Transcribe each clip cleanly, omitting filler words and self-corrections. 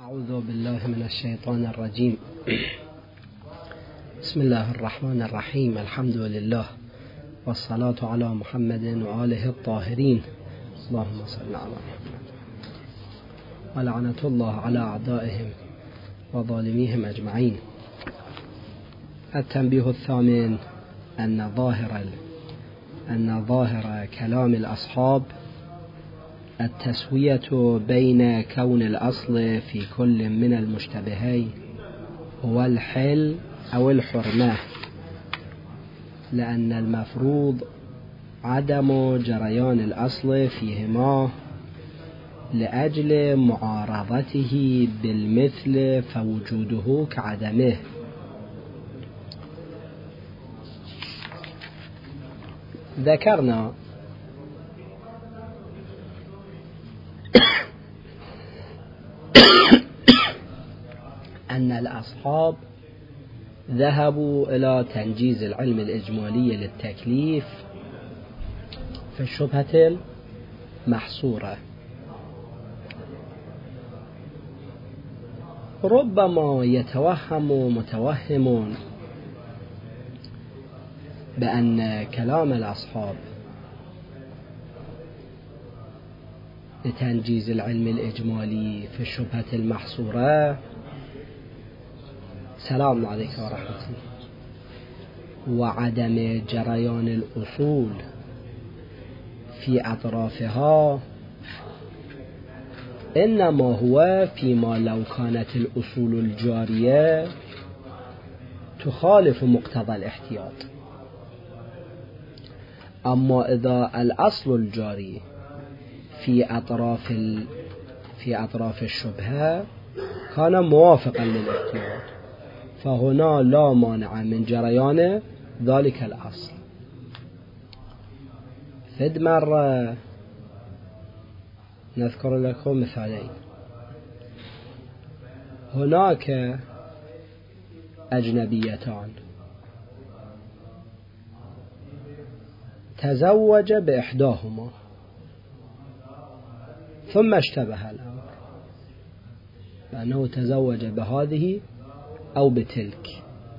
أعوذ بالله من الشيطان الرجيم. بسم الله الرحمن الرحيم. الحمد لله والصلاة على محمد وآله الطاهرين. اللهم صل على محمد. ولعنة الله على أعدائهم وظالميهم أجمعين. التنبيه الثامن أن ظاهر كلام الأصحاب التسوية بين كون الأصل في كل من المشتبهين هو الحل أو الحرمة، لأن المفروض عدم جريان الأصل فيهما لأجل معارضته بالمثل فوجوده كعدمه. ذكرنا أن الأصحاب ذهبوا إلى تنجيز العلم الإجمالي للتكليف في الشبهة المحصورة. ربما يتوهم متوهم بأن كلام الأصحاب لتنجيز العلم الإجمالي في الشبهة المحصورة سلام عليكم ورحمة الله، وعدم جريان الأصول في أطرافها إنما هو فيما لو كانت الأصول الجارية تخالف مقتضى الاحتياط. أما إذا الأصل الجاري في أطراف الشبهة كان موافقا للاحتياط فهنا لا مانع من جريان ذلك الأصل. فد مرة نذكر لكم مثالين. هناك أجنبيتان تزوج بإحداهما ثم اشتبه الأمر لأنه تزوج بهذه أو بتلك،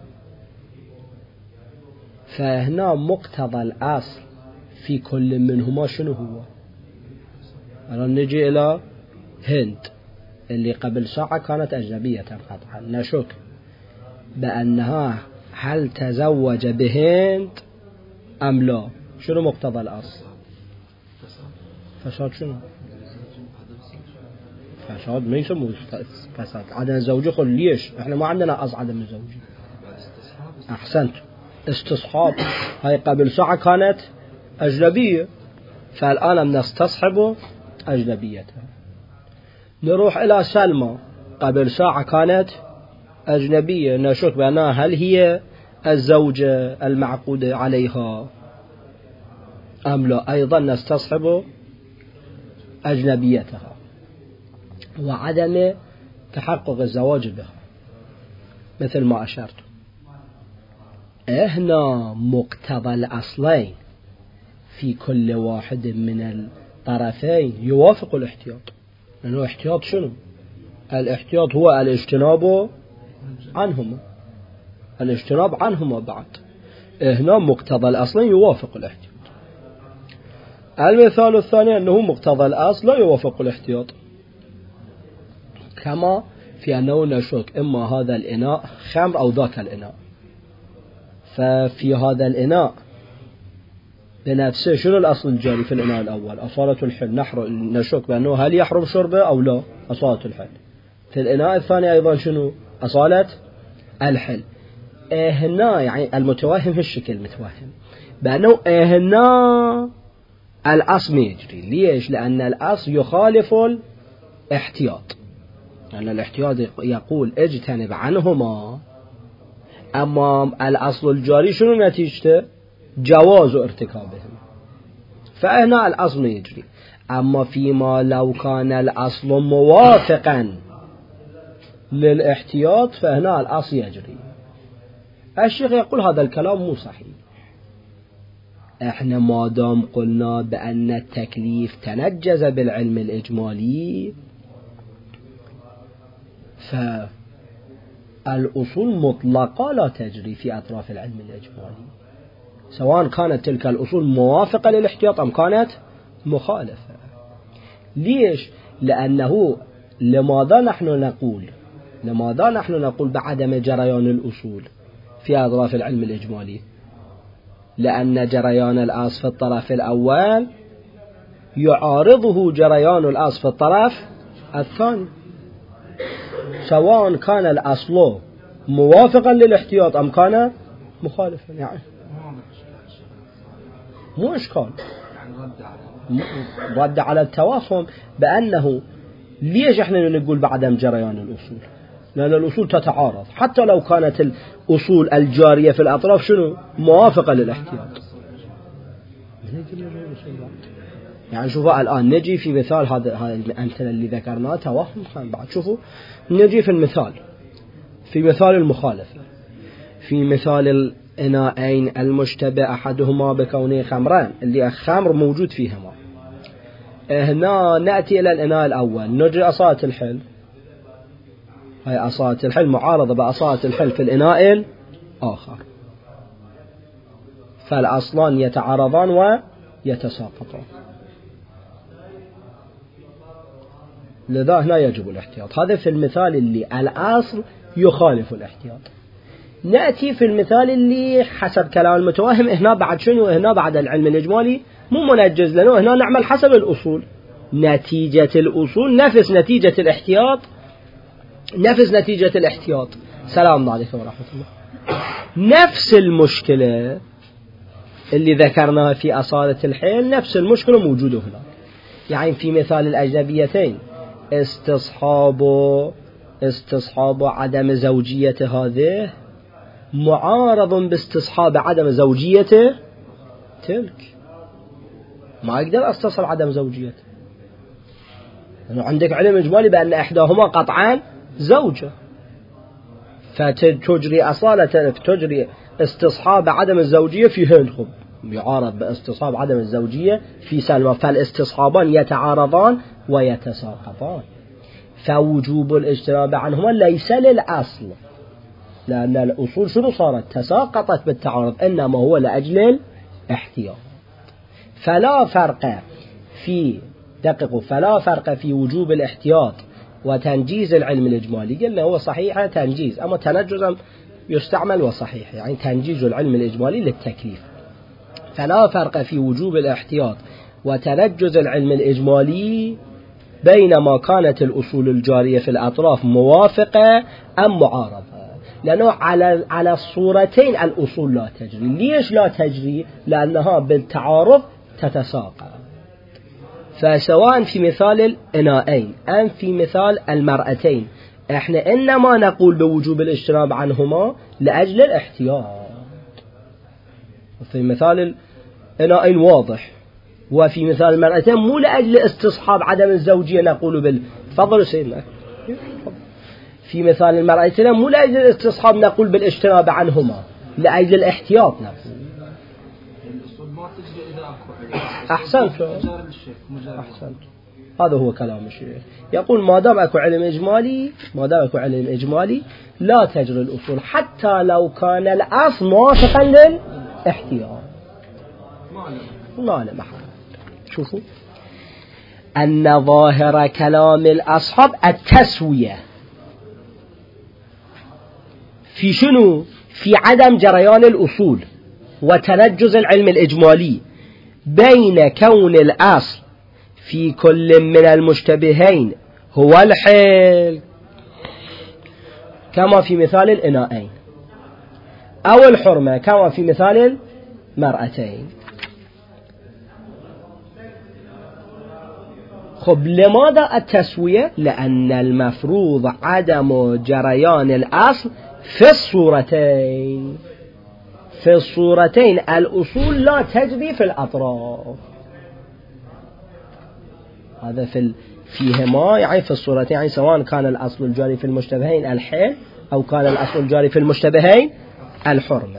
فهنا مقتضى الأصل في كل منهما شنو هو؟ الآن نجي إلى هند اللي قبل ساعة كانت أجنبية قطعا، نشك بأنها هل تزوج بهند أم لا. شنو مقتضى الأصل؟ فساد. شنو فساد؟ ما يسموه فساد، عدم الزوجية. قل ليش احنا ما عندنا أصل عدم الزوجية؟ أحسنت، استصحاب. هاي قبل ساعة كانت أجنبية فالآن نستصحب أجنبيتها. نروح إلى سلمى قبل ساعة كانت أجنبية، نشك بأنها هل هي الزوجة المعقود عليها أم لا، أيضا نستصحب أجنبيتها وعدم تحقق الزواج بها مثل ما أشرت. هنا مقتضى الأصلين في كل واحد من الطرفين يوافق الاحتياط، لأنه احتياط شنو؟ الاحتياط هو الاجتناب عنهما بعد. هنا مقتضى الأصلين يوافق الاحتياط. المثال الثاني أنه مقتضى الأصل لا يوافق الاحتياط، كما في أنه نشك إما هذا الإناء خمر أو ذاك الإناء، ففي هذا الإناء بنفسه شنو الأصل الجاري في الإناء الأول؟ أصالة الحل. نشك بأنه هل يحرم شربه أو لا، أصالة الحل. في الإناء الثاني أيضا شنو؟ أصالة الحل. هنا يعني المتوهم هالشكل متوهم بأنه هنا الأصل ما يجري. ليش؟ لأن الأصل يخالف الاحتياط، لأن الاحتياط يقول اجتنب عنهما، أما الأصل الجاري شنو نتيجته؟ جواز ارتكابهم، فهنا الأصل ما يجري. أما فيما لو كان الأصل موافقا للاحتياط فهنا الأصل يجري. الشيخ يقول هذا الكلام مو صحيح. احنا ما دام قلنا بأن التكليف تنجز بالعلم الإجمالي فالأصول مطلقة لا تجري في أطراف العلم الإجمالي، سواء كانت تلك الأصول موافقة للاحتياط أم كانت مخالفة. ليش؟ لأنه لماذا نحن نقول بعدم جريان الأصول في أطراف العلم الإجمالي؟ لأن جريان الأصل في الطرف الأول يعارضه جريان الأصل في الطرف الثاني، سواء كان الأصل موافقا للاحتياط أم كان مخالفا. يعني مو إشكال، رد على التوهم بأنه ليش احنا نقول بعدم جريان الأصول؟ لأن الأصول تتعارض حتى لو كانت الأصول الجارية في الأطراف شنو موافقة للاحتياط. يعني شوفوا الآن نجي في مثال هذا الأمثلة اللي ذكرناها توهم بعد. شوفوا نجي في المثال، في مثال المخالفة، في مثال الإناءين المشتبه أحدهما بكونه خمران، اللي الخمر موجود فيهما. هنا نأتي إلى الإناء الأول نجري أصالة الحل، هاي أصالة الحل معارضة بأصالة الحل في الإناء الآخر، فالأصلان يتعارضان ويتساقطان، لذا هنا يجب الاحتياط. هذا في المثال اللي الأصل يخالف الاحتياط. نأتي في المثال اللي حسب كلام المتوهم هنا بعد شنو؟ هنا بعد العلم الإجمالي مو منجز لنا، هنا نعمل حسب الأصول، نتيجة الأصول نفس نتيجة الاحتياط، نفس نتيجة الاحتياط. سلام عليكم ورحمة الله. نفس المشكلة اللي ذكرناها في أصالة الحيل، نفس المشكلة موجودة هنا. يعني في مثال الأجنبيتين استصحاب عدم زوجية هذه معارض باستصحاب عدم زوجية تلك، ما يقدر استصحاب عدم زوجيته، لأنه عندك علم إجمالي بأن إحداهما قطعا زوجة، فتجري أصالة تجري استصحاب عدم الزوجية في هنخب يعارض باستصحاب عدم الزوجية في سلمى، فالاستصحابان يتعارضان ويتساقطان، فوجوب الاجتناب عنهما ليس للأصل، لأن الأصول شنو صارت؟ تساقطت بالتعارض، إنما هو لأجل الاحتياط. فلا فرق في وجوب الاحتياط وتنجيز العلم الإجمالي. قلنا هو صحيح تنجيز، أما تنجز يستعمل وصحيح، يعني تنجيز العلم الإجمالي للتكليف. فلا فرق في وجوب الاحتياط وتنجز العلم الإجمالي بينما كانت الأصول الجارية في الأطراف موافقة أم معارضة، لأنه على الصورتين الأصول لا تجري. ليش لا تجري؟ لأنها بالتعارض تتساقط. فسواء في مثال الإناءين أم في مثال المرأتين، احنا إنما نقول بوجوب الاجتناب عنهما لأجل الاحتياط. في مثال الإناءين واضح، وفي مثال المرأتين مو لأجل استصحاب عدم الزوجية نقول تفضلوا سيدنا. في مثال المرأتين مو لأجل الاستصحاب نقول بالاجتناب عنهما، لأجل الاحتياط نقول. أحسنت. هذا هو كلام الشيخ، يقول ما دام أكو علم إجمالي لا تجري الأصول حتى لو كان الأصل موافقا للاحتياط، ما له محل. شوفوا أن ظاهر كلام الأصحاب التسوية في شنو؟ في عدم جريان الأصول وتنجز العلم الإجمالي بين كون الأصل في كل من المشتبهين هو الحل، كما في مثال الإناءين، أو الحرمة كما في مثال المرأتين. خب لماذا التسوية؟ لأن المفروض عدم جريان الأصل في الصورتين الأصول لا تجري في الأطراف. هذا فيهما يعني في الصورتين، يعني سواء كان الأصل الجاري في المشتبهين الحل أو كان الأصل الجاري في المشتبهين الحرمة.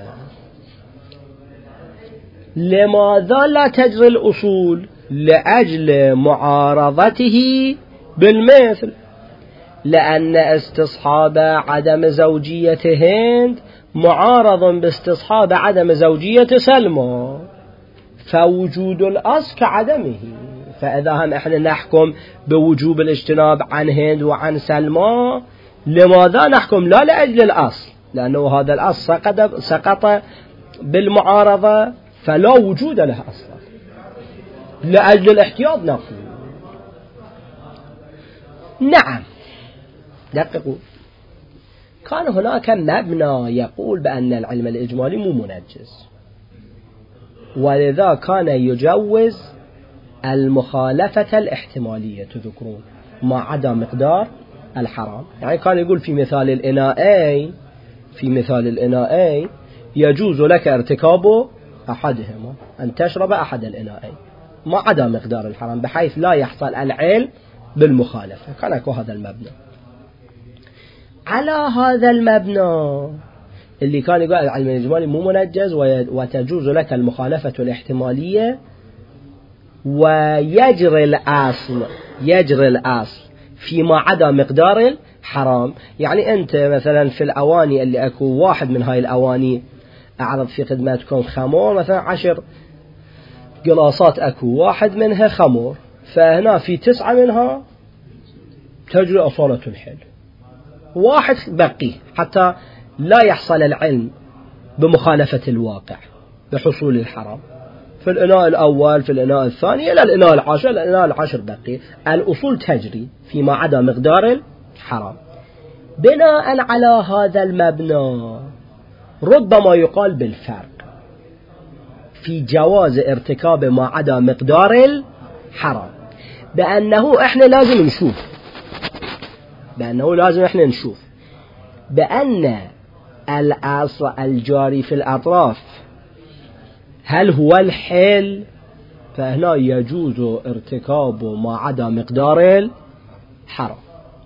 لماذا لا تجري الأصول؟ لأجل معارضته بالمثل، لأن استصحاب عدم زوجية هند معارض باستصحاب عدم زوجية سلمى، فوجود الأصل كعدمه. فإذا هم إحنا نحكم بوجوب الاجتناب عن هند وعن سلمى، لماذا نحكم؟ لا لأجل الأصل، لأنه هذا الأصل سقط بالمعارضة فلا وجود له أصلا، لأجل الاحتياط نقول. نعم، دققوا، كان هناك مبنى يقول بأن العلم الإجمالي مو منجز، ولذا كان يجوز المخالفة الاحتمالية، تذكرون، ما عدا مقدار الحرام. يعني كان يقول في مثال الإناءين يجوز لك ارتكاب أحدهما، أن تشرب أحد الإناءين ما عدا مقدار الحرام، بحيث لا يحصل العلم بالمخالفة. كان يكون هذا المبنى. على هذا المبنى اللي كان يقول العلم الإجمالي مو منجز وتجوز لك المخالفة الاحتمالية، ويجري الأصل فيما عدا مقدار الحرام. يعني أنت مثلا في الأواني اللي أكو واحد من هاي الأواني أعرض في خدمتكم خمور، مثلا 10 قلاصات أكو واحد منها خمور، فهنا في 9 منها تجري أصالة الحل، واحد بقي حتى لا يحصل العلم بمخالفة الواقع بحصول الحرام. في الإناء الأول، في الإناء الثاني، إلى الإناء العاشر، الإناء العاشر بقي، الأصول تجري فيما عدا مقدار الحرام. بناء على هذا المبنى ربما يقال بالفرق في جواز ارتكاب ما عدا مقدار الحرام، بأنه إحنا لازم نشوف بأن الأصل الجاري في الأطراف هل هو الحل، فهنا يجوز ارتكاب ما عدا مقدار الحرام،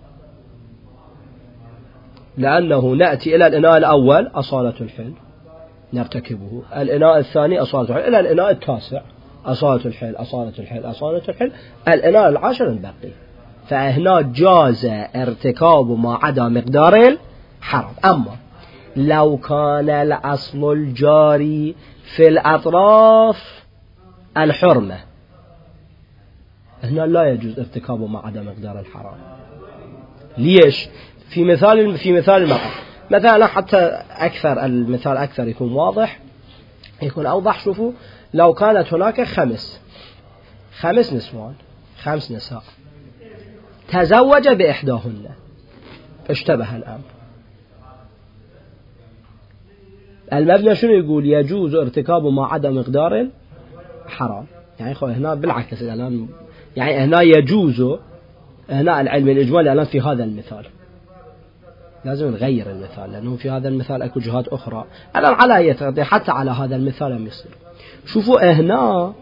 لأنه نأتي إلى الإناء الأول أصالة الحل نرتكبه، الإناء الثاني أصالة الحل، إلى الإناء التاسع أصالة الحل، الإناء العاشر الباقي. فهنا جاز ارتكاب ما عدا مقدار الحرام. أما لو كان الأصل الجاري في الأطراف الحرمة، هنا لا يجوز ارتكاب ما عدا مقدار الحرام. ليش؟ في مثال المرأة مثلا، حتى أكثر المثال أكثر يكون واضح، يكون أوضح. شوفوا، لو كانت هناك 5 نسوان، 5 نساء، تزوج بإحداهن، اشتبه الأمر، المبنى شنو يقول؟ يجوز ارتكاب ما عدا مقدار الحرام. يعني هنا بالعكس، الآن يعني هنا يجوز، هنا العلم الإجمالي الآن في هذا المثال لازم نغير المثال، لأنه في هذا المثال أكو جهات أخرى الآن على حتى على هذا المثال لم يصير. شوفوا هنا،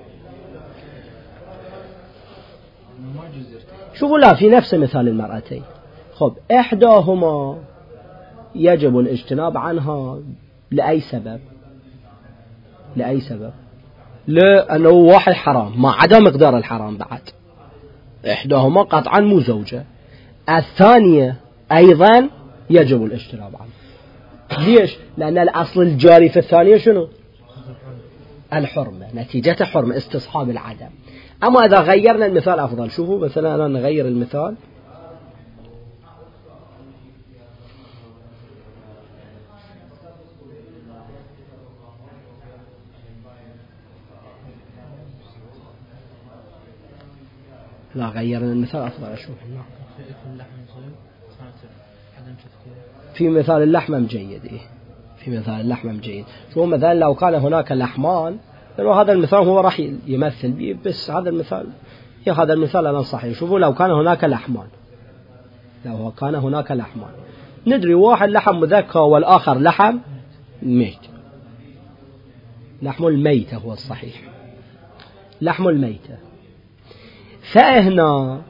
شوفوا لا في نفس مثال المرأتين، خب إحداهما يجب الاجتناب عنها لأي سبب؟ لأنه واحد حرام ما عدا مقدار الحرام، بعد إحداهما قطعا مو زوجة، الثانية أيضا يجب الاجتناب عنه. ليش؟ لأن الأصل الجاري في الثانية شنو؟ الحرمة، نتيجة حرمة، استصحاب العدم. أما إذا غيرنا المثال أفضل. شوفوا مثلا أنا نغير المثال، لا غيرنا المثال أفضل. أشوف في مثال اللحمة مجيد، في مثال اللحمة مجيد. شو مثلا لو كان هناك لحمان، لأنه هذا المثال هو راح يمثل به، بس هذا المثال أنا صحيح. شوفوا لو كان هناك لحمان، ندري واحد لحم مذكى والآخر لحم ميت، لحم الميتة هو الصحيح، لحم الميتة. فهنا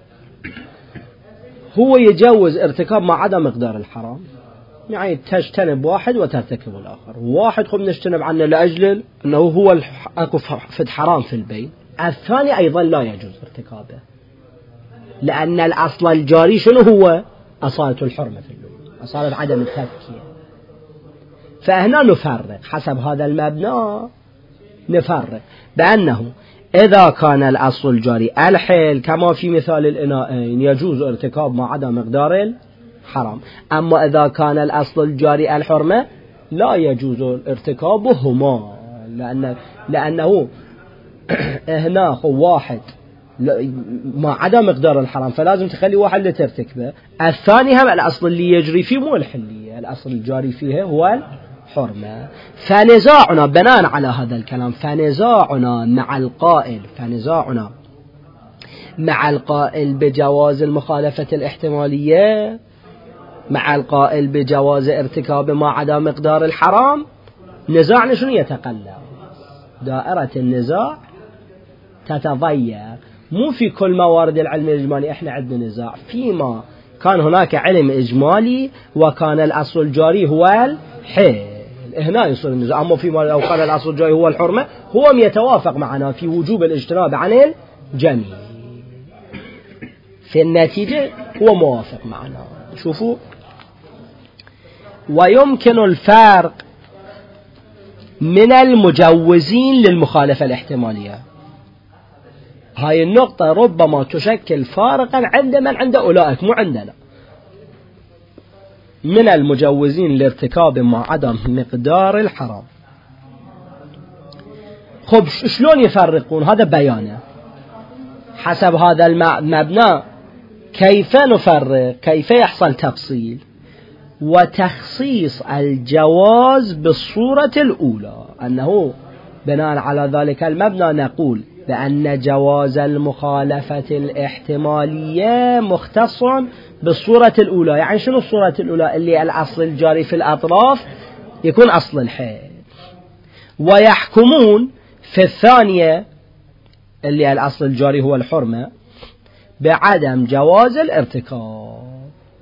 هو يجوز ارتكاب ما عدا مقدار الحرام، يعني تجتنب واحد وترتكب الآخر. واحد خب نجتنب عنه لأجل أنه هو أكو فد حرام في البين، الثاني أيضا لا يجوز ارتكابه. لأن الأصل الجاري شنو هو؟ أصالة الحرمة في اللغة، أصالة عدم التذكية. فهنا نفرق حسب هذا المبنى، نفرق بأنه إذا كان الأصل الجاري الحل كما في مثال الإناءين يجوز ارتكاب ما عدا مقدار الحرام، أما إذا كان الأصل الجاري الحرمة لا يجوز ارتكابهما، لأنه هنا واحد ما عدا مقدار الحرام فلازم تخلي واحد لترتكبه. الثاني هم الأصل اللي يجري فيه مو الحلية، الأصل الجاري فيه هو الحرمة. فنزاعنا بناء على هذا الكلام، فنزاعنا مع القائل بجواز المخالفة الاحتمالية مع القائل بجواز ارتكاب ما عدا مقدار الحرام، نزاعنا شنو يتقلب؟ دائرة النزاع تتضيق. مو في كل موارد العلم الإجمالي احنا عندنا نزاع، فيما كان هناك علم إجمالي وكان الأصل الجاري هو الحل هنا يصير النزاع. أما فيما لو كان الأصل الجاري هو الحرمة هو يتوافق معنا في وجوب الاجتناب عن الجميع، في النتيجة هو موافق معنا. شوفوا، ويمكن الفرق من المجوزين للمخالفة الاحتمالية. هاي النقطة ربما تشكل فارقا عند من عند أولئك مو عندنا. من المجوزين لارتكاب ما عدا مقدار الحرام. خب شلون يفرقون؟ هذا بيانه حسب هذا المبنى. كيف نفرق؟ كيف يحصل تفصيل وتخصيص الجواز بالصورة الأولى؟ أنه بناء على ذلك المبنى نقول بأن جواز المخالفة الاحتمالية مختص بالصورة الأولى. يعني شنو الصورة الأولى؟ اللي الأصل الجاري في الأطراف يكون أصل الحل، ويحكمون في الثانية اللي الأصل الجاري هو الحرمة بعدم جواز الارتكاب.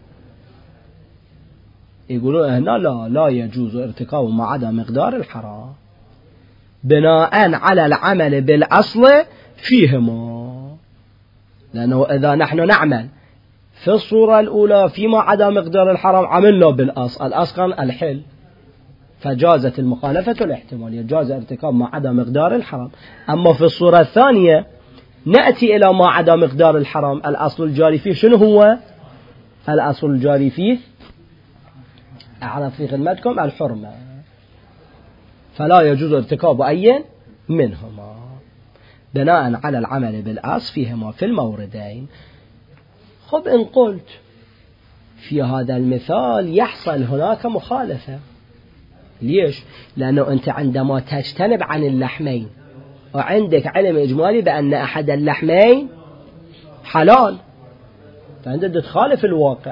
يقولون هنا لا يجوز ارتكاب ما عدا مقدار الحرام بناء على العمل بالأصل فيهما. لأنه إذا نحن نعمل في الصورة الأولى فيما عدا مقدار الحرام عملنا بالأصل، الأصل كان الحل فجازت المخالفة الاحتمالية، جاز ارتكاب ما عدا مقدار الحرام. أما في الصورة الثانية نأتي إلى ما عدا مقدار الحرام، الأصل الجاري فيه شنو هو؟ الأصل الجاري فيه أعرف في خدمتكم الحرمة، فلا يجوز ارتكاب أي منهما بناء على العمل بالأصل فيهما في الموردين. خب إن قلت في هذا المثال يحصل هناك مخالفة. ليش؟ لأنه أنت عندما تجتنب عن اللحمين وعندك علم إجمالي بأن أحد اللحمين حلال، فأنت تخالف الواقع،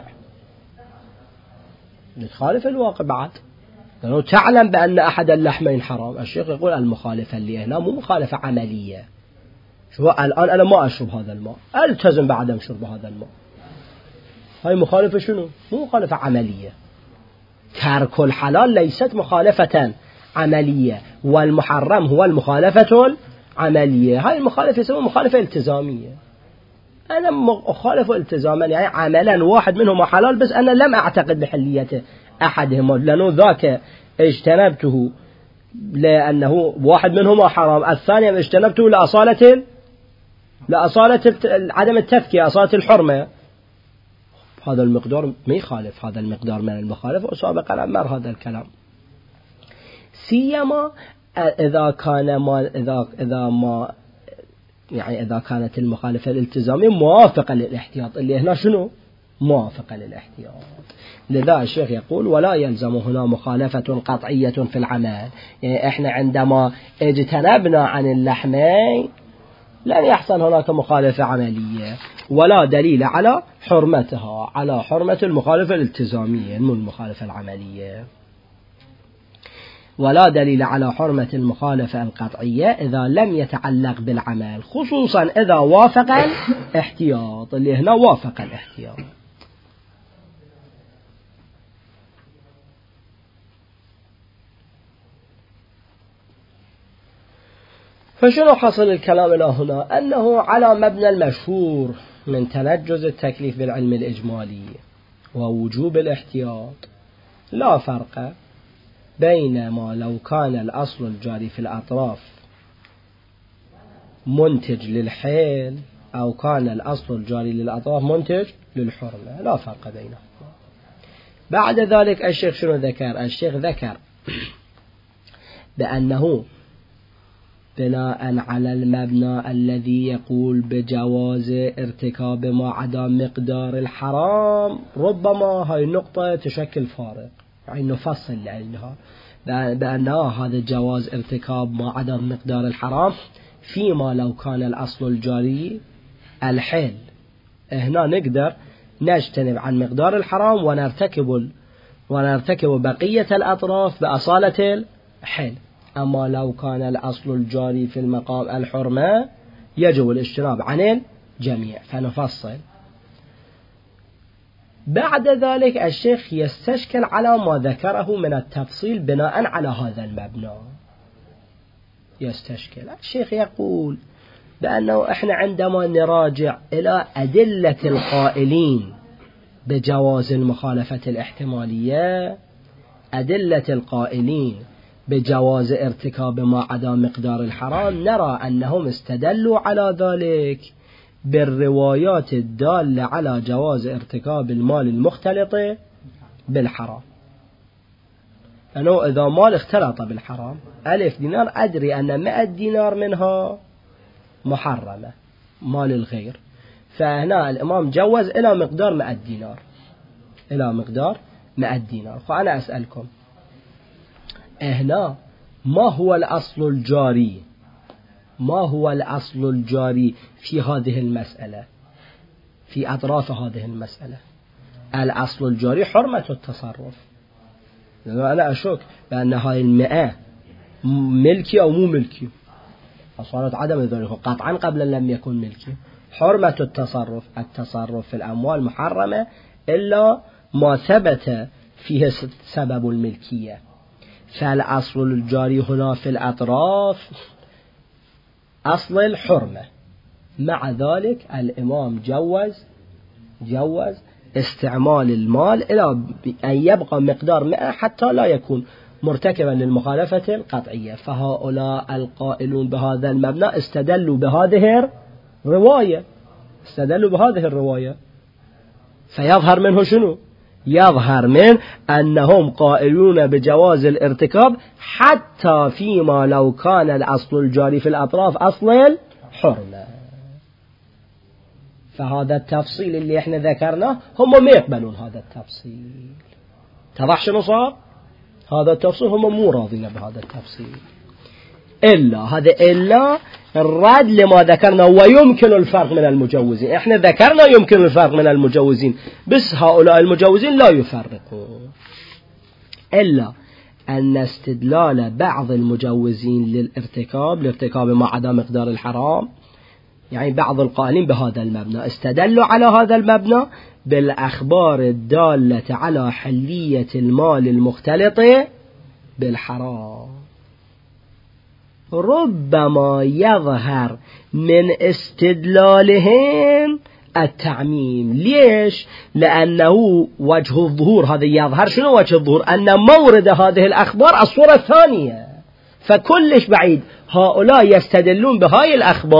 تخالف الواقع بعد، لأنه تعلم بأن أحد اللحمين حرام. الشيخ يقول المخالفة اللي هنا مو مخالفة عملية. شو الآن أنا ما أشرب هذا الماء، ألتزم بعدم شرب هذا الماء، هاي مخالفة شنو؟ مو مخالفة عملية. ترك الحلال ليست مخالفة عملية، والمحرم هو المخالفة العملية. هاي المخالفة يسمى مخالفة التزامية. أنا مخالف التزاما، يعني عملا واحد منهما حلال بس أنا لم أعتقد بحلية أحدهما، لأنه ذاك اجتنبته لأنه واحد منهما حرام، الثاني اجتنبته لأصالة عدم التذكية، أصالة الحرمة. هذا المقدار ما يخالف، هذا المقدار من المخالفة وسابقا مر هذا الكلام. سيما إذا كانت المخالفة الالتزامية موافقة للاحتياط، اللي هنا شنو؟ موافقة للاحتياط. لذا الشيخ يقول ولا يلزم هنا مخالفة قطعية في العمل. يعني احنا عندما اجتنبنا عن اللحمين لن يحصل هناك مخالفة عملية، ولا دليل على حرمتها، على حرمة المخالفة الالتزامية مو المخالفة العملية. ولا دليل على حرمة المخالفة القطعية إذا لم يتعلق بالعمل، خصوصا إذا وافق الاحتياط، اللي هنا وافق الاحتياط. فشنو حصل الكلام إلى هنا؟ أنه على مبنى المشهور من تنجز التكليف بالعلم الإجمالي ووجوب الاحتياط لا فرق بينما لو كان الأصل الجاري في الأطراف منتج للحيل أو كان الأصل الجاري للأطراف منتج للحرمة، لا فرق بينهم. بعد ذلك الشيخ شنو ذكر؟ الشيخ ذكر بأنه بناء على المبنى الذي يقول بجواز ارتكاب ما عدا مقدار الحرام، ربما هاي النقطة تشكل فارق، يعني نفصل لأنها بأنه هذا جواز ارتكاب ما عدا مقدار الحرام فيما لو كان الأصل الجاري الحل. هنا نقدر نجتنب عن مقدار الحرام ونرتكب بقية الأطراف بأصالة الحل. أما لو كان الأصل الجاري في المقام الحرمة يجب الاجتناب عن الجميع، فنفصل. بعد ذلك الشيخ يستشكل على ما ذكره من التفصيل بناء على هذا المبنى. يستشكل الشيخ يقول بأنه إحنا عندما نراجع إلى أدلة القائلين بجواز المخالفة الاحتمالية، أدلة القائلين بجواز ارتكاب ما عدا مقدار الحرام، نرى أنهم استدلوا على ذلك بالروايات الدالة على جواز ارتكاب المال المختلط بالحرام. أنه إذا مال اختلط بالحرام 1000 دينار، أدري أن 100 دينار منها محرمة مال الغير، فهنا الإمام جوز إلى مقدار 100 دينار، إلى مقدار 100 دينار. فأنا أسألكم هنا ما هو الأصل الجاري؟ ما هو الأصل الجاري في هذه المسألة، في أطراف هذه المسألة؟ الأصل الجاري حرمة التصرف. أنا أشك بأن هاي 100 ملكي أو مو ملكي، أصارت عدم ذلك قطعا قبل لم يكن ملكي. حرمة التصرف، التصرف في الأموال محرمة إلا ما ثبت فيه سبب الملكية. فالأصل الجاري هنا في الأطراف أصل الحرمة. مع ذلك الإمام جوز استعمال المال إلى أن يبقى مقدار 100 حتى لا يكون مرتكبا للمخالفة القطعية. فهؤلاء القائلون بهذا المبنى استدلوا بهذه الرواية، فيظهر منه شنو؟ يظهر من أنهم قائلون بجواز الارتكاب حتى فيما لو كان الأصل الجاري في الأطراف أصل الحرمة. فهذا التفصيل اللي احنا ذكرناه هم ما يقبلون هذا التفصيل. تضح شنو صار؟ هذا التفصيل هم مو راضين بهذا التفصيل. إلا الرد لما ذكرنا ويمكن الفرق من المجوزين. احنا ذكرنا يمكن الفرق من المجوزين، بس هؤلاء المجوزين لا يفرقون. إلا أن استدلال بعض المجوزين لارتكاب ما عدا مقدار الحرام، يعني بعض القائلين بهذا المبنى استدلوا على هذا المبنى بالأخبار الدالة على حلية المال المختلط بالحرام. ربما يظهر من استدلالهم التعميم. ليش؟ لأنه وجه الظهور، هذا يظهر شنو وجه الظهور؟ أن مورد هذه الأخبار الصورة الثانية، فكلش بعيد. هؤلاء يستدلون بهاي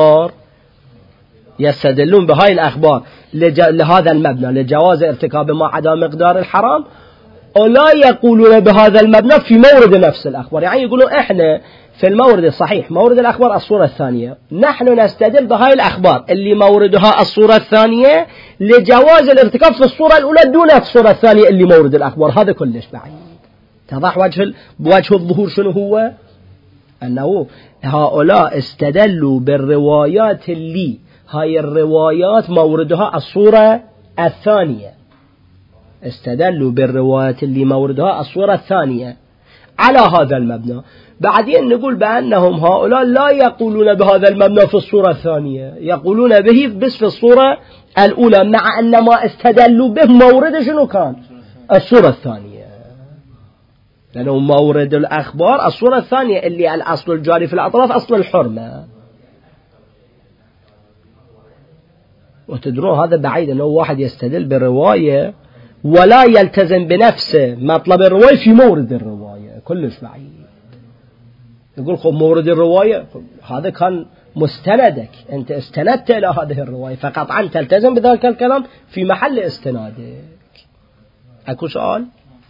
الأخبار لهذا المبنى لجواز ارتكاب ما عدا مقدار الحرام، ولا يقولون بهذا المبنى في مورد نفس الأخبار. يعني يقولون إحنا في المورد الصحيح مورد الأخبار الصورة الثانية، نحن نستدل بهاي الأخبار اللي موردها الصورة الثانية لجواز الارتكاب في الصورة الأولى دون الصورة الثانية اللي مورد الأخبار. هذا كلش بعيد. تضح وجه الظهور شنو هو؟ أنه هؤلاء استدلوا بالروايات اللي هاي الروايات موردها الصورة الثانية، استدلوا بالروايات اللي موردها الصورة الثانية على هذا المبنى. بعدين نقول بأنهم هؤلاء لا يقولون بهذا المبنى في الصورة الثانية، يقولون به بس في الصورة الأولى، مع أن ما استدلوا به مورد شنو كان؟ الصورة الثانية. لأنه مورد الأخبار الصورة الثانية اللي الأصل الجاري في الأطراف أصل الحرمة. وتدرون هذا بعيد أنه واحد يستدل برواية ولا يلتزم بنفسه مطلب الرواية في مورد الرواية، كلش بعيد. يقول خب مورد الرواية هذا كان مستندك، أنت استندت إلى هذه الرواية فقطعا تلتزم بذلك الكلام في محل استنادك. أكو سؤال؟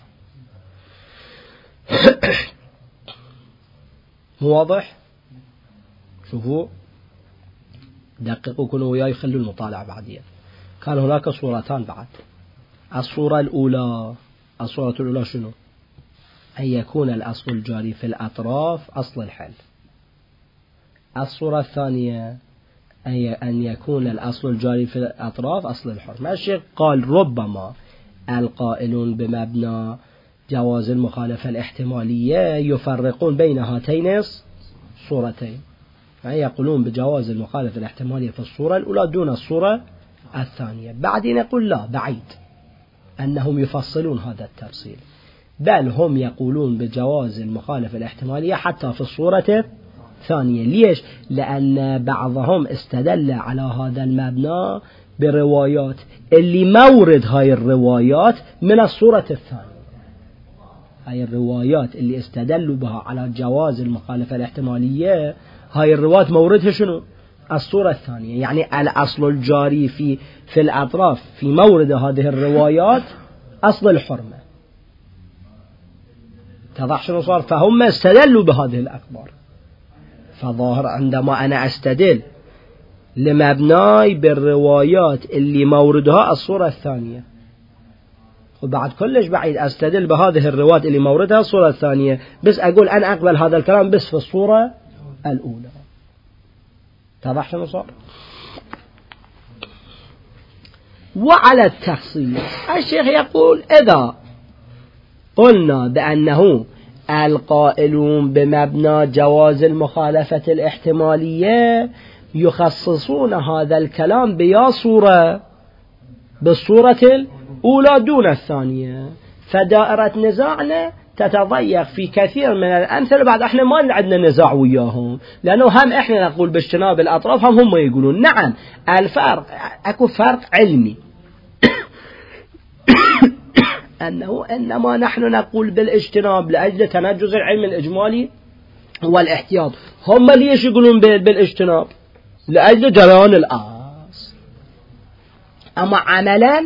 مو واضح؟ شوفوا دققوا كونوا وياي، خلوا المطالعة بعدين. كان هناك صورتان بعد. الصورة الأولى شنو؟ أن يكون الأصل الجاري في الأطراف أصل الحل. الصورة الثانية أن يكون الأصل الجاري في الأطراف أصل الحرمة. الشيخ قال ربما القائلون بمبنى جواز المخالفة الاحتمالية يفرقون بين هاتين الصورتين، يعني يقولون بجواز المخالفة الاحتمالية في الصورة الأولى دون الصورة الثانية. بعدين يقول لا، بعيد أنهم يفصلون هذا التفصيل، بل هم يقولون بجواز المخالفة الاحتمالية حتى في الصورة الثانية. ليش؟ لأن بعضهم استدل على هذا المبنى بروايات اللي مورد هاي الروايات من الصورة الثانية. هاي الروايات اللي استدلوا بها على جواز المخالفة الاحتمالية، هاي الروايات موردها شنو؟ الصورة الثانية. يعني الأصل الجاري في الأطراف في مورد هذه الروايات أصل الحرمة. تضح شنو صار؟ فهم استدلوا بهذه الأخبار. فظاهر عندما أنا أستدل لمبناي بالروايات اللي موردها الصورة الثانية، وبعد كلش بعيد أستدل بهذه الروايات اللي موردها الصورة الثانية، بس أقول أنا أقبل هذا الكلام بس في الصورة الأولى. تضح شنو صار؟ وعلى التخصيص الشيخ يقول إذا قلنا بأنه القائلون بمبنى جواز المخالفة الاحتمالية يخصصون هذا الكلام بيا صورة، بالصورة الأولى دون الثانية، فدائرة نزاعنا تتضيق في كثير من الأمثلة. بعد احنا ما عندنا نزاع وياهم، لأنه هم احنا نقول باجتناب الأطراف، هم يقولون. نعم الفرق اكو فرق علمي أنه إنما نحن نقول بالاجتناب لأجل تنجز العلم الإجمالي والاحتياط. هم ليش يقولون بالاجتناب؟ لأجل جريان الأصل. أما عملا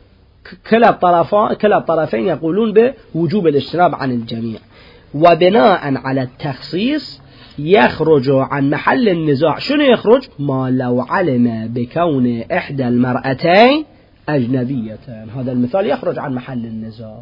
كلا الطرفين يقولون بوجوب الاجتناب عن الجميع. وبناء على التخصيص يخرج عن محل النزاع. شنو يخرج؟ ما لو علم بكون إحدى المرأتين أجنبية. هذا المثال يخرج عن محل النزاع.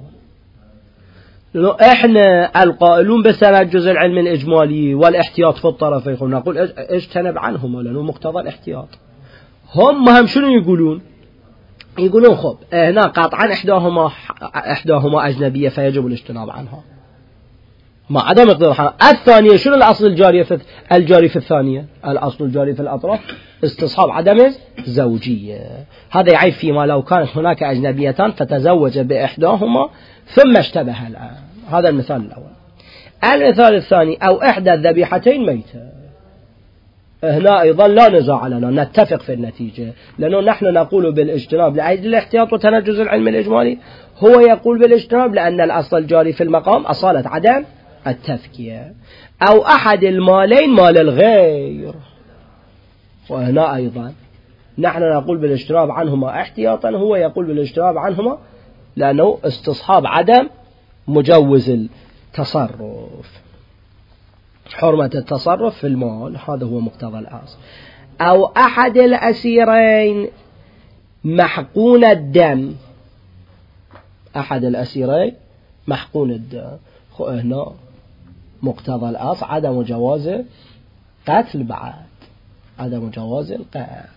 إحنا القائلون بتنجز العلم الإجمالي والاحتياط في الطرفين نقول اجتنب عنهما لأنه مقتضى الاحتياط. هم شنو يقولون؟ يقولون خب هنا قطعا إحداهما أجنبية فيجب الاجتناب عنها ما عدم مقدار. الثانية شنو الأصل الجاري في الثانية؟ الأصل الجاري في الأطراف استصحاب عدم زوجية. هذا يعيب فيما لو كانت هناك أجنبيتان فتزوج بإحداهما ثم اشتبه الآن. هذا المثال الأول. المثال الثاني أو إحدى الذبيحتين ميتة. هنا أيضا لا نزاع لنا، نتفق في النتيجة، لأنه نحن نقول بالاجتناب لأجل الاحتياط وتنجز العلم الإجمالي، هو يقول بالاجتناب لأن الأصل الجاري في المقام أصالة عدم التذكية. أو أحد المالين مال الغير، وهنا أيضا نحن نقول بالاجتناب عنهما احتياطا، هو يقول بالاجتناب عنهما لأنه استصحاب عدم مجوز التصرف، حرمة التصرف في المال. هذا هو مقتضى الأصل. أو أحد الأسيرين محقون الدم. أحد الأسيرين محقون الدم، هنا مقتضى الأصل عدم جواز قتل بعد، عدم جواز القتل.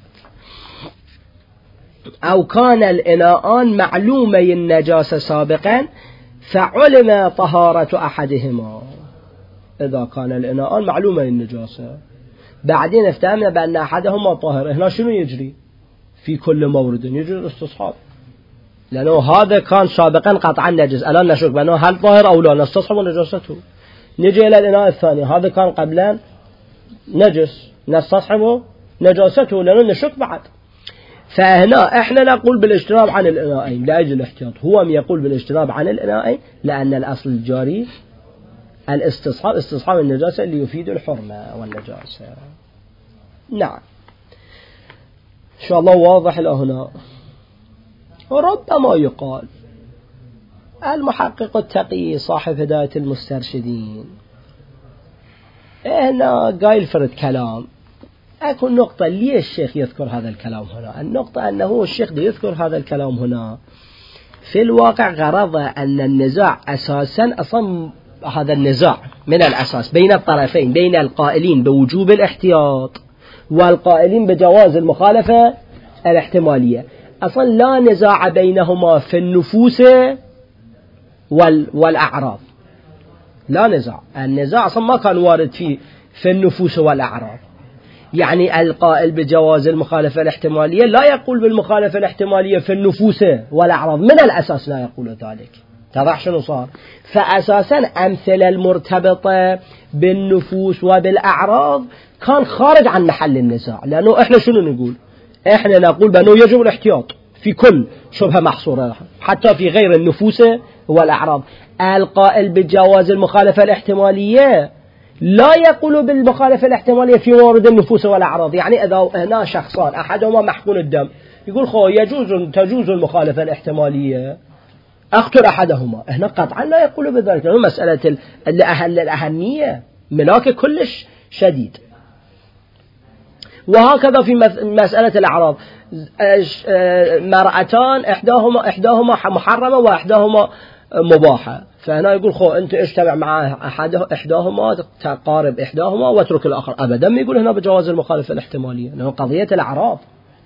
أو كان الإناءان معلومي النجاسة سابقا فعلم طهارة أحدهما. إذا كان الإناءان معلومي النجاسة بعدين افتهمنا بأن أحدهما طاهر، هنا شنو يجري؟ في كل مورد يجري الاستصحاب، لأنه هذا كان سابقا قطعا نجس، الآن نشك بأنه هل طاهر أو لا، نستصحب نجاسته. نجي إلى الإناء الثاني، هذا كان قبلا نجس، نستصحب نجاسته لأنه نشك بعد. فهنا احنا نقول بالاجتناب عن الإناءين لأجل الاحتياط، هو يقول بالاجتناب عن الإناءين لأن الأصل الجاري استصحاب النجاسة اللي يفيد الحرمة والنجاسة. نعم إن شاء الله واضح إلى هنا. وربما يقال المحقق التقي صاحب هداية المسترشدين هنا قايل فرد كلام. أكو نقطة ليش الشيخ يذكر هذا الكلام هنا؟ النقطة أنه الشيخ يذكر هذا الكلام هنا في الواقع غرضه أن النزاع أساسا أصلا هذا النزاع من الأساس بين الطرفين، بين القائلين بوجوب الاحتياط والقائلين بجواز المخالفة الاحتمالية، أصلا لا نزاع بينهما في النفوس والأعراض، لا نزاع. النزاع أصلا ما كان وارد في النفوس والأعراض. يعني القائل بجواز المخالفة الاحتمالية لا يقول بالمخالفة الاحتمالية في النفوس والأعراض، من الأساس لا يقول ذلك. تضح شنو صار؟ فأساسا أمثلة المرتبطة بالنفوس وبالأعراض كان خارج عن محل النزاع، لأنه إحنا شنو نقول؟ إحنا نقول بأنه يجب الاحتياط في كل شبهة محصورة حتى في غير النفوس والأعراض. القائل بجواز المخالفة الاحتمالية لا يقول بالمخالفة الاحتمالية في موارد النفوس والأعراض. يعني إذا هنا شخصان أحدهما محقون الدم يقول تجوز المخالفة الاحتمالية أقتل أحدهما، هنا قطعا لا يقول بذلك، لأنه مسألة الأهمية ملاك كلش شديد. وهكذا في مسألة الأعراض، مرأتان إحداهما محرمة وإحداهما مباحة، فهنا يقول أنت اجتمع مع إحداهما تقارب إحداهما واترك الآخر، أبدا ما يقول هنا بجواز المخالفة الاحتمالية، لأنه قضية الأعراض.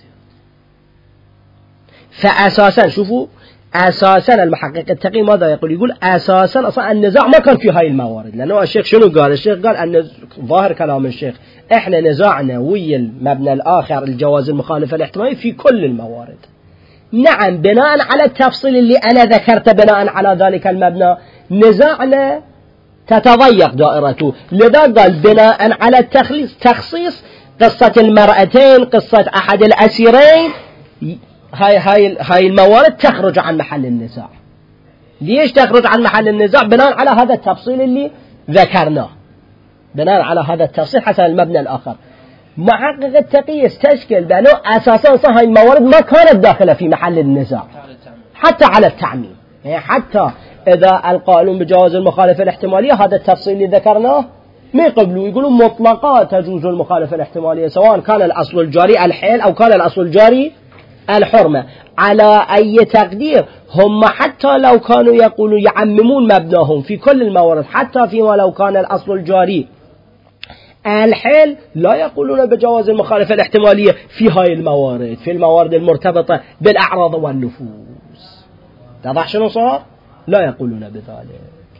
فأساسا شوفوا أساسا المحقق التقي ماذا يقول؟ يقول أساسا أصلا النزاع ما كان في هاي الموارد، لأنه الشيخ شنو قال؟ الشيخ قال أن ظاهر كلام الشيخ إحنا نزاعنا ويا المبنى الآخر الجواز المخالفة الاحتمالي في كل الموارد. نعم بناء على التفصيل اللي أنا ذكرته بناء على ذلك المبنى نزاعنا تتضيق دائرته، لذا قال بناء على تخصيص قصة المرأتين، قصة أحد الأسيرين، هاي الموارد تخرج عن محل النزاع. ليش تخرج عن محل النزاع؟ بناء على هذا التفصيل اللي ذكرناه، بناء على هذا التفصيل حسب المبنى الآخر. محقق التقي يستشكل بأنه أساسا هاي الموارد ما كانت داخلة في محل النزاع حتى على التعميم. يعني حتى إذا القائلون بجواز المخالفة الاحتمالية هذا التفصيل اللي ذكرناه ما يقبلوا، يقولوا مطلقا تجوز المخالفة الاحتمالية سواء كان الأصل الجاري الحيل أو كان الأصل الجاري الحرمة. على أي تقدير هم حتى لو كانوا يقولوا يعممون مبناهم في كل الموارد، حتى فيما لو كان الأصل الجاري الحيل لا يقولون بجواز المخالفة الاحتمالية في هاي الموارد، في الموارد المرتبطة بالأعراض والنفوس. تضح شنو صار؟ لا يقولون بذلك.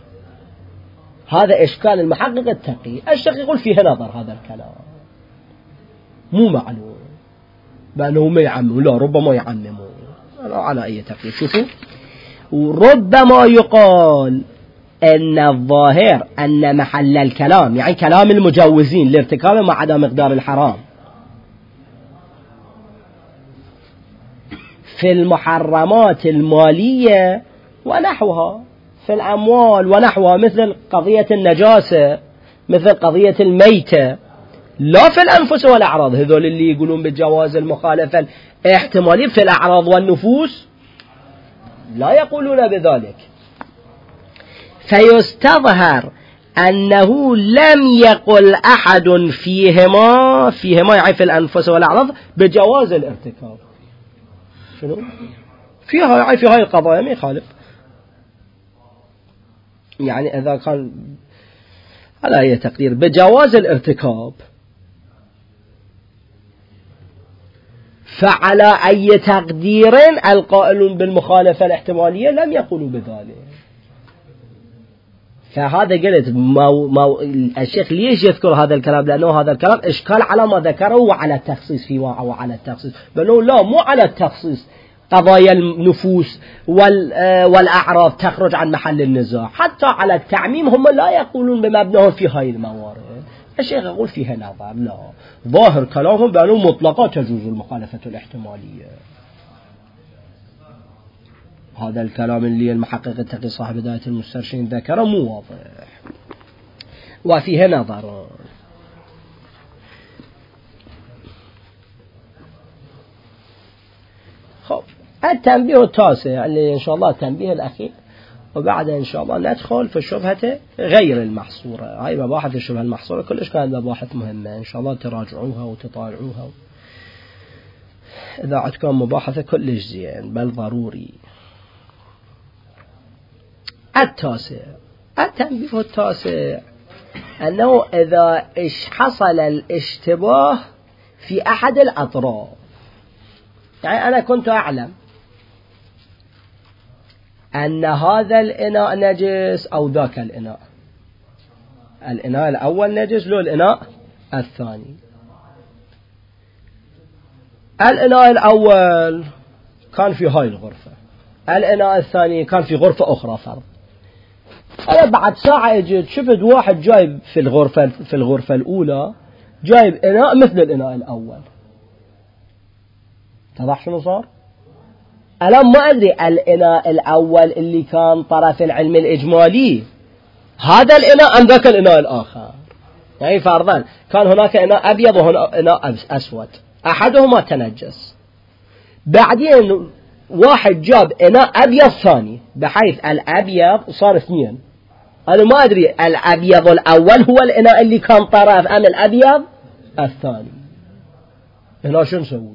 هذا إشكال المحقق التقي. الشيخ يقول فيه نظر هذا الكلام مو معلوم بأنه ما يعممون، لا ربما يعممون على أي تقييد. شوفوا وربما يقال أن الظاهر أن محل الكلام يعني كلام المجوزين لارتكاب ما عدا مقدار الحرام في المحرمات المالية ونحوها، في الأموال ونحوها، مثل قضية النجاسة، مثل قضية الميتة، لا في الأنفس والأعراض. هذول اللي يقولون بالجواز المخالفة احتمالي في الأعراض والنفوس لا يقولون بذلك. فيستظهر أنه لم يقل أحد فيهما يعني في الأنفس والأعراض بجواز الارتكاب. شنو؟ فيها يعني في هاي القضايا ما يخالف. يعني إذا كان على أي تقدير بجواز الارتكاب فعلى أي تقدير القائلون بالمخالفة الاحتمالية لم يقولوا بذلك. فهذا قلت الشيخ ليش يذكر هذا الكلام؟ لأنه هذا الكلام إشكال على ما ذكره وعلى التخصيص فيه وعلى التخصيص، بأنه لا مو على التخصيص، قضايا النفوس والأعراض تخرج عن محل النزاع. حتى على التعميم هم لا يقولون بمبناهم في هاي الموارد. الشيخ يقول فيها نظر، لا، ظاهر كلامهم بأنه مطلقا تجوز المخالفة الاحتمالية. هذا الكلام اللي المحقق التقي صاحب بداية المسترشدين ذكره مو واضح وفيه نظر. خب التنبيه التاسع اللي إن شاء الله التنبيه الأخير، وبعد إن شاء الله ندخل في الشبهة غير المحصورة. هاي مباحث الشبهة المحصورة كلش كانت مباحث مهمة، إن شاء الله تراجعوها وتطالعوها. إذا عندكم مباحثة كلش زين بل ضروري. التاسع، التنبيه التاسع أنه إذا حصل الاشتباه في أحد الأطراف، يعني أنا كنت أعلم أن هذا الإناء نجس أو ذاك الإناء، الإناء الأول نجس لو الإناء الثاني. الإناء الأول كان في هاي الغرفة، الإناء الثاني كان في غرفة أخرى فرض. أنا بعد ساعة اجيت شفت واحد جايب في الغرفة الأولى جايب إناء مثل الإناء الأول. اتضح شنو صار؟ أنا ما أدري الإناء الأول اللي كان طرف العلم الإجمالي هذا الإناء أم ذاك الإناء الآخر. يعني فرضا كان هناك إناء أبيض وهنا إناء أسود، أحدهما تنجس، بعدين واحد جاب إناء أبيض ثاني بحيث الأبيض صار اثنين. أنا ما أدري الأبيض الأول هو الإناء اللي كان طرف أم الأبيض الثاني. هنا شو نسوي؟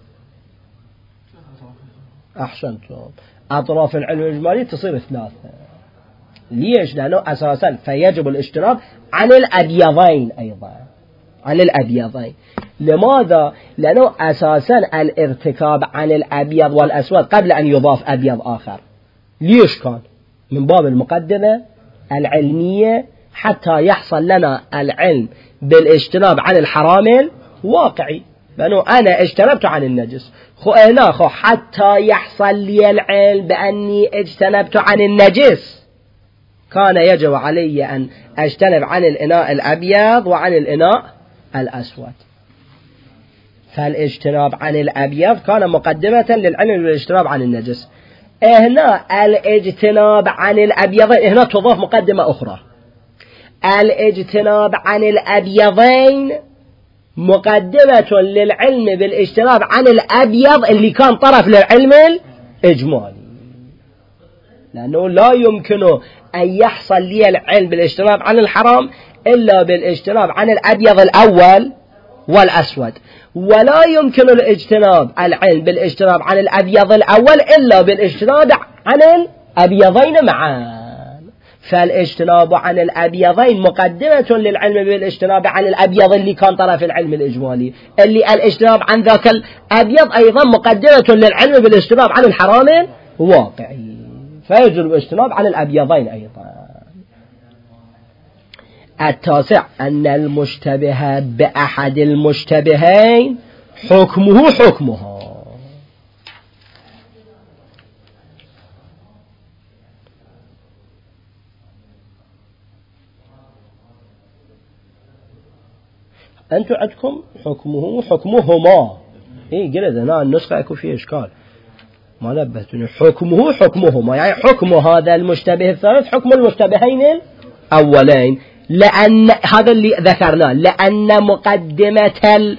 أحسنتم، أطراف العلم الإجمالي تصير ثلاثة. ليش؟ لأنه أساسا فيجب الاجتناب عن الأبيضين أيضا، عن الأبيضين. لماذا؟ لأنه أساسا الارتكاب عن الأبيض والأسود قبل أن يضاف أبيض آخر. ليش كان؟ من باب المقدمة العلمية حتى يحصل لنا العلم بالاجتناب عن الحرام الواقعي. لأنه أنا اجتنبت عن النجس، حتى يحصل لي العلم بأني اجتنبت عن النجس كان يجب علي أن أجتنب عن الإناء الأبيض وعن الإناء الأسود. فالاجتناب عن الأبيض كان مقدمة للعلم بالاجتناب عن النجس. هنا الاجتناب عن الأبيضين، هنا تضاف مقدمة أخرى، الاجتناب عن الأبيضين مقدمة للعلم بالاجتناب عن الأبيض اللي كان طرف للعلم الإجمالي. لأنه لا يمكن أن يحصل لي العلم بالاجتناب عن الحرام إلا بالاجتناب عن الأبيض الأول والأسود، ولا يمكن الاجتناب العلم بالاجتناب عن الأبيض الأول إلا بالاجتناب عن الأبيضين معا. فالاجتناب عن الأبيضين مقدمة للعلم بالاجتناب عن الأبيض اللي كان طرف العلم الإجمالي، اللي الاجتناب عن ذاك الأبيض أيضا مقدمة للعلم بالاجتناب عن الحرام الواقعي، فيجب الاجتناب عن الأبيضين أيضا. التاسع أن المشتبه بأحد المشتبهين حكمه حكمها. أنتم عندكم حكمه حكمهما. إيه قلت هنا النسخة يكون فيه إشكال، ما نبهتني. حكمه حكمهما، يعني حكم هذا المشتبه الثالث حكم المشتبهين الأولين، لأن هذا اللي ذكرناه، لأن مقدمة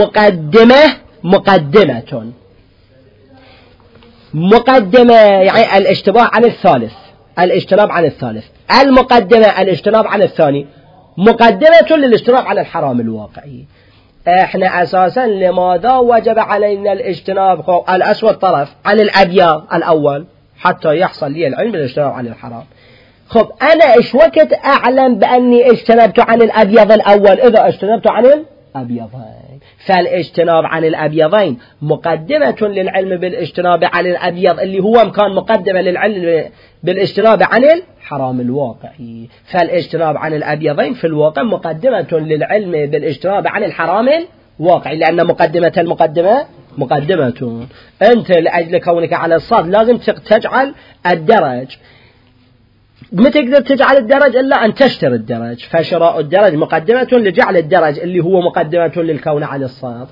مقدمة يعني الاشتباه عن الثالث، الاجتناب عن الثالث، المقدمة الاجتناب عن الثاني مقدمة للاجتناب عن الحرام الواقعي. احنا اساسا لماذا وجب علينا الاجتناب الاسود طرف عن الابيض الاول؟ حتى يحصل لي العلم بالاجتناب عن الحرام. خب انا ايش وقت اعلم باني اجتنبت عن الابيض الاول؟ اذا اجتنبت عن الابيضين. فالاجتناب عن الابيضين مقدمة للعلم بالاجتناب عن الابيض اللي هو كان مقدمة للعلم بالاجتناب عن الحرام الواقعي. فالاجتناب عن الابيضين في الواقع مقدمة للعلم بالاجتناب عن الحرام الواقعي، لان مقدمة المقدمة مقدمة. أنت لأجل كونك على الصاد لازم تجعل الدرج، ما تقدر تجعل الدرج إلا أن تشتري الدرج، فشراء الدرج مقدمة لجعل الدرج اللي هو مقدمة للكون على الصاد،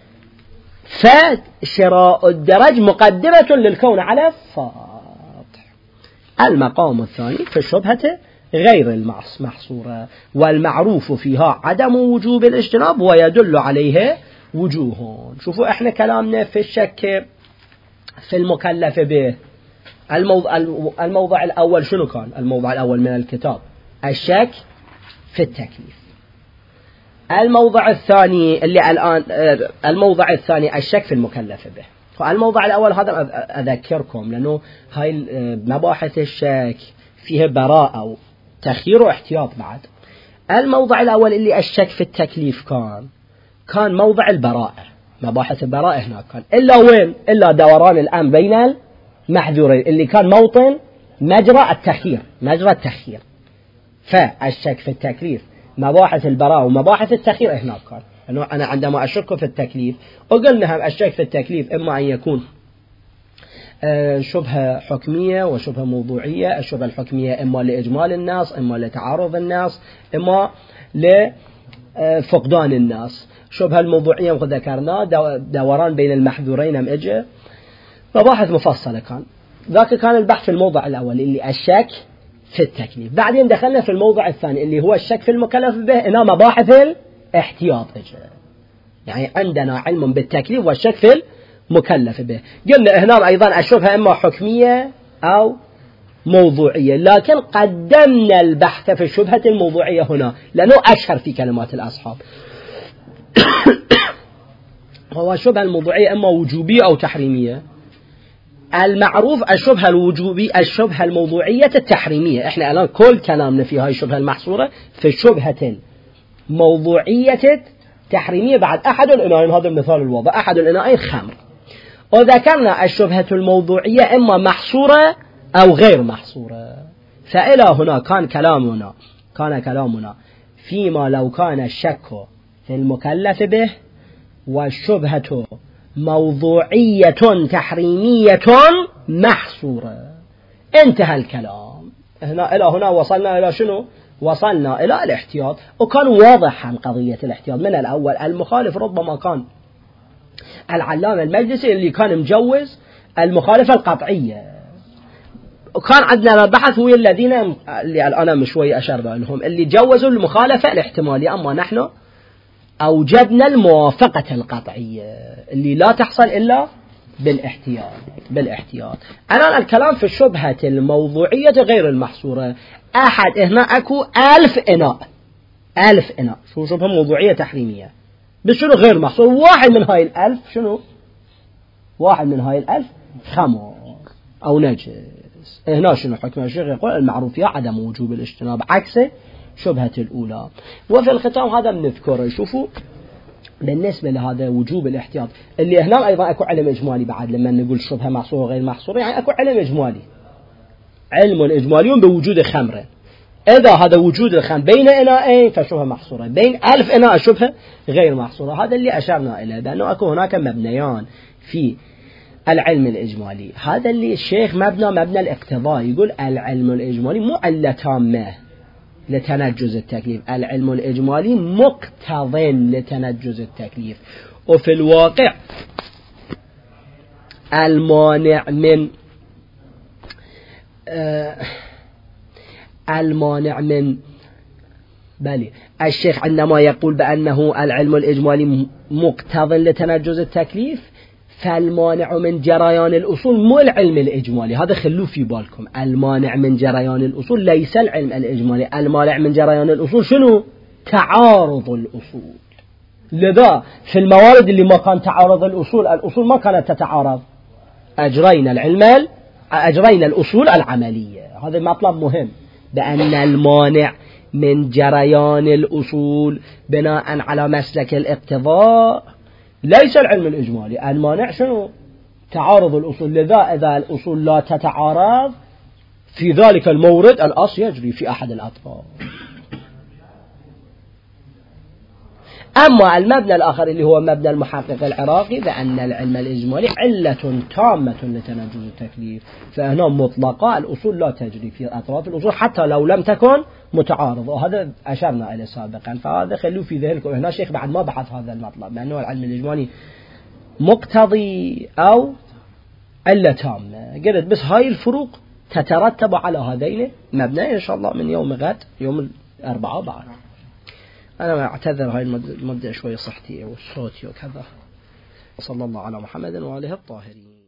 فشراء الدرج مقدمة للكون على السطح. المقام الثاني في الشبهة غير المحصورة، والمعروف فيها عدم وجوب الاجتناب ويدل عليه وجوه. شوفوا احنا كلامنا في الشك في المكلف به. الموضع الأول شنو كان؟ الموضع الأول من الكتاب الشك في التكليف. الموضع الثاني اللي الآن الموضع الثاني الشك في المكلف به. فالموضع الأول هذا أذكركم لأنه هاي مباحث الشك فيها براءة وتخيير واحتياط بعد. الموضع الأول اللي الشك في التكليف كان موضع البراءة، مباحث البراءة هناك كان إلا وين؟ إلا دوران الأمر بين المحذورين اللي كان موطن مجرى التخيير. فالشك في التكليف مباحث البراءة ومباحث التخيير هناك كان. أنه أنا عندما أشك في التكليف وقلنا هم الشك في التكليف إما أن يكون شبهة حكمية وشبهة موضوعية. الشبهة الحكمية إما لإجمال الناس، إما لتعارض الناس، إما لفقدان الناس. شبهة الموضوعية ذكرنا دوران بين المحذورين أم إجا، مباحث مفصلة كان. ذاك كان البحث في الموضع الأول اللي الشك في التكليف. بعدين دخلنا في الموضع الثاني اللي هو الشك في المكلف به، إنها مباحث الاحتياط إجا. يعني عندنا علم بالتكليف والشك في المكلف به. قلنا هنا أيضا الشبهة إما حكمية أو موضوعية، لكن قدمنا البحث في الشبهة الموضوعية هنا لأنه أشهر في كلمات الأصحاب. هو الشبهة الموضوعية إما وجوبية أو تحريمية. المعروف الشبهة الموضوعية التحريمية. إحنا الآن كل كلامنا في هاي الشبهة المحصورة في الشبهة الموضوعية التحريمية. بعد أحد الإناءين، هذا المثال الواضح، أحد الإناءين خمر. وذكرنا الشبهة الموضوعية إما محصورة أو غير محصورة. فإلى هنا كان كلامنا فيما لو كان الشك في المكلف به والشبهة موضوعية تحريمية محصورة. انتهى الكلام. إلى هنا وصلنا إلى شنو؟ وصلنا إلى الاحتياط. وكان واضح عن قضية الاحتياط من الأول. المخالف ربما كان العلامة المجلسي اللي كان مجوز المخالفة القطعية. وكان عندنا بحث هو الذين اللي الآن شوي أشار لهم اللي جوزوا المخالفة الاحتمالية، أما نحن أوجدنا الموافقة القطعية اللي لا تحصل إلا بالاحتياط. الآن الكلام في الشبهة الموضوعية غير المحصورة. أحد هنا أكو 1000 إناء شو شبهة موضوعية تحريمية بشنو غير محصور. واحد من هاي 1000 شنو؟ واحد من هاي 1000 خمر أو نجس. هنا شنو حكم الشيخ؟ يقول المعروف فيها عدم وجوب الاجتناب عكس شبهة الأولى. وفي الختام هذا بنذكره. شوفوا بالنسبة لهذا وجوب الاحتياط اللي هنا أيضا أكو علم إجمالي بعد. لما نقول شبهة محصورة غير محصورة يعني أكو علم إجمالي، علم إجمالي بوجود خمر. إذا هذا وجود الخمر بين إناءين فشبهة محصورة، بين 1000 إناء شبهة غير محصورة. هذا اللي أشرنا إليه بأنه أكو هناك مبنيان في العلم الإجمالي. هذا اللي الشيخ مبنى الاقتضاء. يقول العلم الإجمالي مو علة تامة لتنجز التكليف، العلم الإجمالي مقتضٍ لتنجز التكليف. وفي الواقع المانع من الشيخ عندما يقول بأنه العلم الإجمالي مقتضٍ لتنجز التكليف، فالمانع من جريان الأصول مو العلم الإجمالي. هذا خلوه في بالكم. المانع من جريان الأصول ليس العلم الإجمالي. المانع من جريان الأصول شنو؟ تعارض الأصول. لذا في الموارد اللي ما كان تعارض الأصول ما كانت تتعارض، أجرينا الأصول العملية. هذا مطلب مهم، بأن المانع من جريان الأصول بناء على مسلك الاقتضاء ليس العلم الإجمالي. المانع شنو؟ تعارض الأصول. لذا إذا الأصول لا تتعارض في ذلك المورد الأصل يجري في أحد الأطراف. أما المبنى الآخر اللي هو مبنى المحقق العراقي بأن العلم الإجمالي علة تامة لتنجز التكليف، فهنا مطلقة الأصول لا تجري في أطراف الأصول حتى لو لم تكن متعارضة، وهذا أشرنا إليه سابقا، فهذا خلوه في ذهنكم. هنا الشيخ بعد ما بحث هذا المطلب بأنه العلم الإجمالي مقتضي أو علة تامة، قلت بس هاي الفروق تترتب على هذين المبنيين إن شاء الله من يوم غد يوم الأربعاء بعد. أنا أعتذر هاي المدة شوي صحتي وصوتي وكذا. صلى الله على محمد وآله الطاهرين.